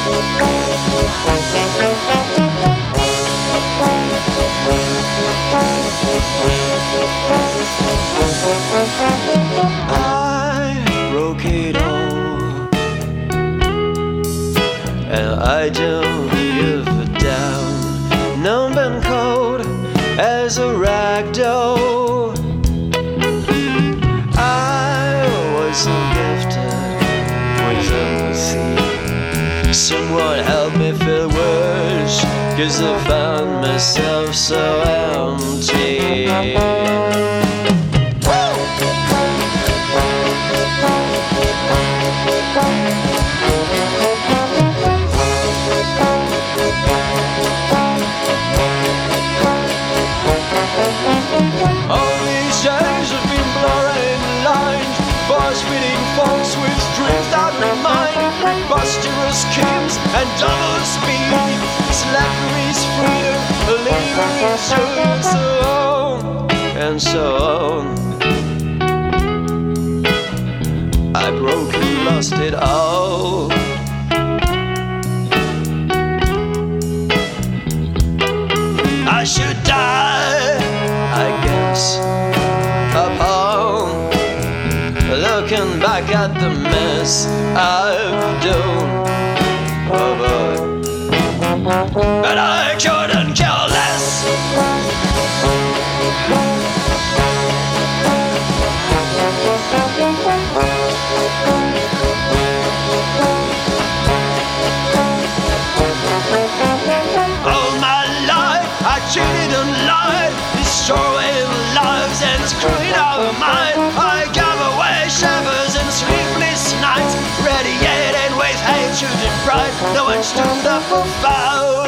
I broke it all, and I don't give a damn. Numb and cold as a rag doll. I wasn't gifted with empathy. Someone help me feel worse, 'cause I found myself so empty. All these days have been blurring lines, fast-speeding folks with dreams that remind, boisterous schemes and double speed, slavery's freedom, liberty's joy, and so on, and so on. I broke and lost it all. I should die, I guess, upon looking back at the mess I've done. Oh boy, but I couldn't care less. All my life I cheated and lied, destroying lives and screwing our mind. I gave away shivers and sleepless nights, radiated with hatred and pride. No one stood up or vowed.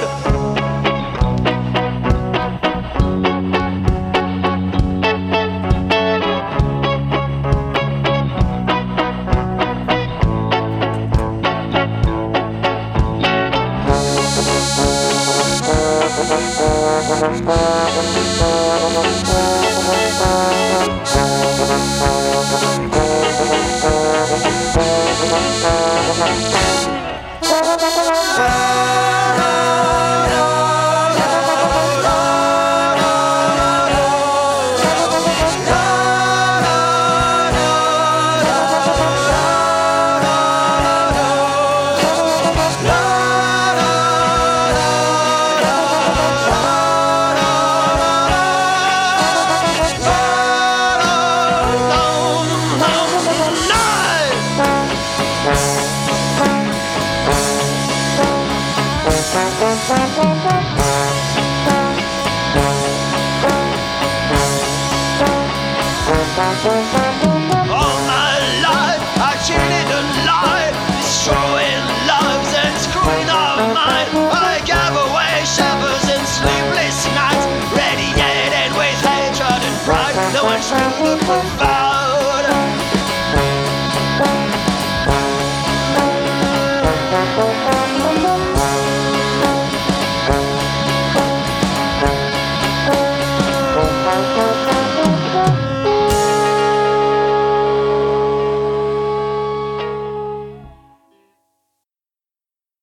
All my life I cheated and lied, destroying lives and screwing our mind. I gave away shivers and sleepless nights, radiated with hatred and pride. No one stood up or vowed.